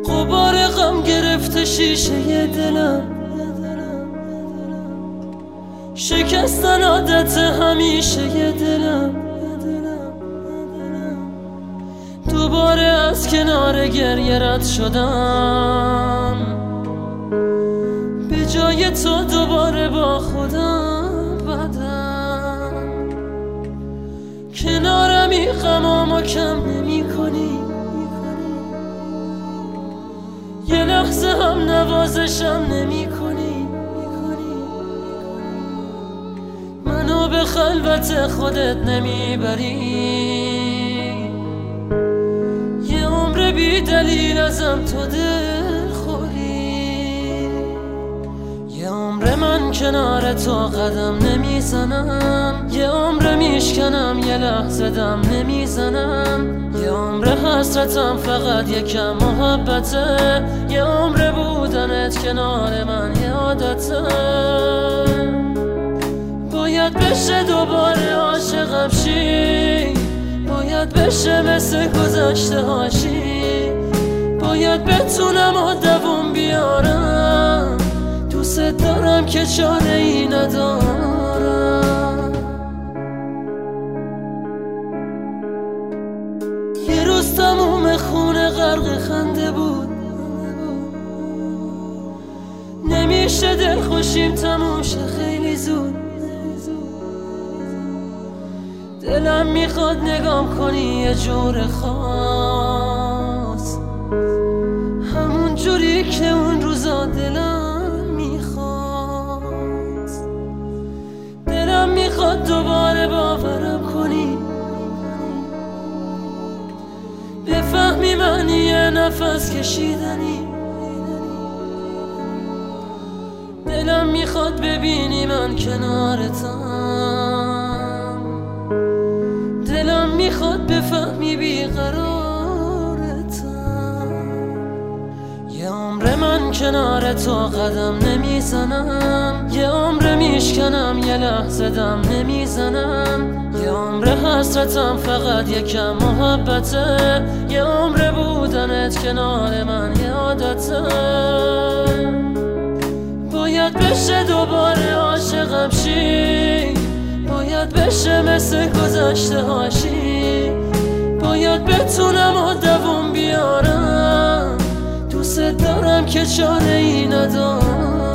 غبار غم گرفته شیشه دلم، شکستن عادت همیشه دلم. دوباره از کنار گریه رد شدم، به جای تو دوباره با خودم بدم. کنارمی غمامو کم نمی کنی، یه لحظه هم نوازشم نمی کنی. منو به خلوت خودت نمیبری، یه عمر بی دلیل ازم تو دل خوری. یه عمر من کنار تو قدم نمیزنم، یه عمر میشکنم یه لحظه دم نمیزنم. یه عمر حسرتم فقط یکم محبته، یه عمر بودنت کنار من یه عادته. باید بشه دوباره عاشقم شی، باید بشه مثل گذشته هاشی. باید بتونم و دووم بیارم، دوست دارم که چاره ای ندارم. یه روز تموم خونه غرق خنده بود، نمیشه دل خوشیم تموم شه خیلی زود. دلم میخواد نگام کنی یه جور خاص، همون جوری که اون روزا دلم میخواست. دلم میخواد دوباره باورم کنی، بفهمی من یه نفس کشیدنی. دلم میخواد ببینی من کنارتم، دلم میخواد بفهمی بیقرارتم. یه عمر من کنار تو قدم نمیزنم، یه عمر میشکنم یه لحظه دم نمیزنم. یه عمر حسرتم فقط یکم محبته، یه عمر بودنت کنار من یه عادته. باید بشه دوباره عاشقم شی، باید بشه مثل گذشته هاشی. باید بتونم و دووم بیارم، دوست دارم که چاره ای ندارم.